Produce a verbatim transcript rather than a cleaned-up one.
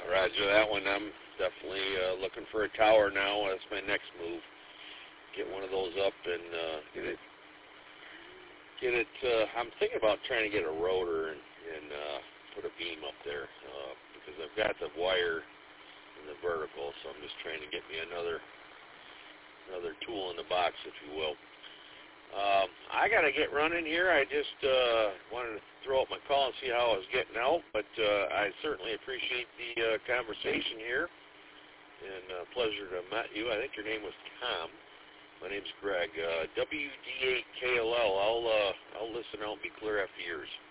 Roger that one. I'm definitely uh, looking for a tower now. That's my next move. Get one of those up and uh, get it. Get it. Uh, I'm thinking about trying to get a rotor and, and uh, put a beam up there uh, because I've got the wire in the vertical, so I'm just trying to get me another another tool in the box, if you will. Um, I got to get running here. I just uh, wanted to throw up my call and see how I was getting out, but uh, I certainly appreciate the uh, conversation here, and uh, pleasure to have met you. I think your name was Tom. My name's Greg. Uh, W D eight K L L. I'll uh, I'll listen out and be clear after yours.